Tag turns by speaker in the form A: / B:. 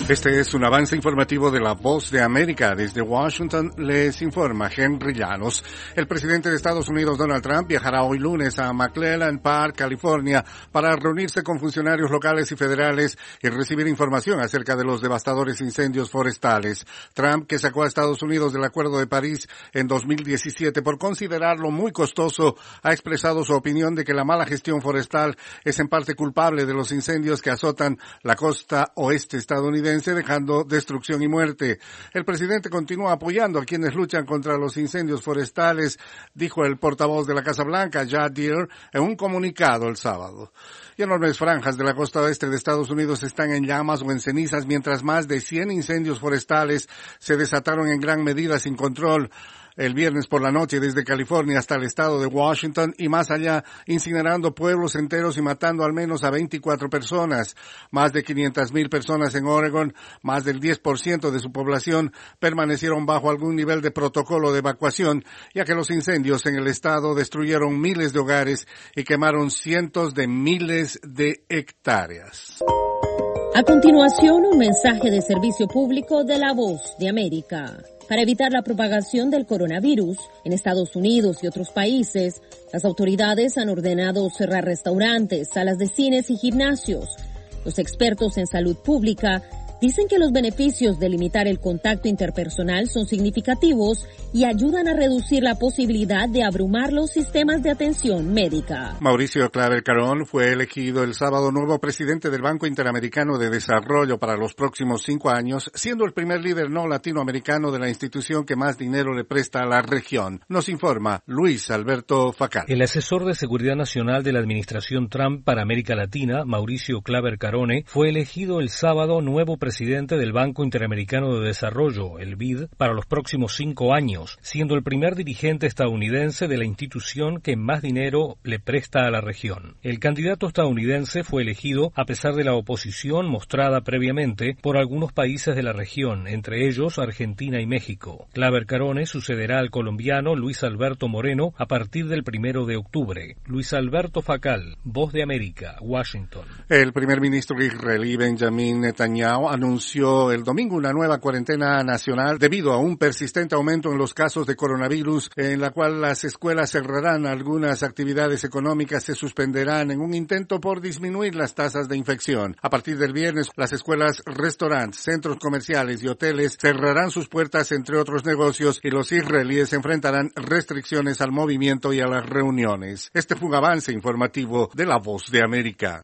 A: Este es un avance informativo de La Voz de América. Desde Washington les informa Henry Llanos. El presidente de Estados Unidos, Donald Trump, viajará hoy lunes a McClellan Park, California, para reunirse con funcionarios locales y federales y recibir información acerca de los devastadores incendios forestales. Trump, que sacó a Estados Unidos del Acuerdo de París en 2017 por considerarlo muy costoso, ha expresado su opinión de que la mala gestión forestal es en parte culpable de los incendios que azotan la costa oeste estadounidense, dejando destrucción y muerte. El presidente continúa apoyando a quienes luchan contra los incendios forestales, dijo el portavoz de la Casa Blanca, Judd Deere, en un comunicado el sábado. Y enormes franjas de la costa oeste de Estados Unidos están en llamas o en cenizas, mientras más de 100 incendios forestales se desataron en gran medida sin control el viernes por la noche desde California hasta el estado de Washington y más allá, incinerando pueblos enteros y matando al menos a 24 personas. Más de 500,000 personas en Oregon, más del 10% de su población, permanecieron bajo algún nivel de protocolo de evacuación, ya que los incendios en el estado destruyeron miles de hogares y quemaron cientos de miles de hectáreas.
B: A continuación, un mensaje de servicio público de La Voz de América. Para evitar la propagación del coronavirus en Estados Unidos y otros países, las autoridades han ordenado cerrar restaurantes, salas de cines y gimnasios. Los expertos en salud pública dicen que los beneficios de limitar el contacto interpersonal son significativos y ayudan a reducir la posibilidad de abrumar los sistemas de atención médica.
A: Mauricio Claver Carón fue elegido el sábado nuevo presidente del Banco Interamericano de Desarrollo para los próximos 5 años, siendo el primer líder no latinoamericano de la institución que más dinero le presta a la región. Nos informa Luis Alberto Facal.
C: El asesor de Seguridad Nacional de la administración Trump para América Latina, Mauricio Claver Carone, fue elegido el sábado nuevo presidente del Banco Interamericano de Desarrollo, el BID, para los próximos 5 años, siendo el primer dirigente estadounidense de la institución que más dinero le presta a la región. El candidato estadounidense fue elegido a pesar de la oposición mostrada previamente por algunos países de la región, entre ellos Argentina y México. Claver Carone sucederá al colombiano Luis Alberto Moreno a partir del 1 de octubre. Luis Alberto Facal, Voz de América, Washington.
A: El primer ministro israelí Benjamin Netanyahu anunció el domingo una nueva cuarentena nacional debido a un persistente aumento en los casos de coronavirus, en la cual las escuelas cerrarán, algunas actividades económicas se suspenderán en un intento por disminuir las tasas de infección. A partir del viernes, las escuelas, restaurantes, centros comerciales y hoteles cerrarán sus puertas, entre otros negocios, y los israelíes enfrentarán restricciones al movimiento y a las reuniones. Este fue un avance informativo de La Voz de América.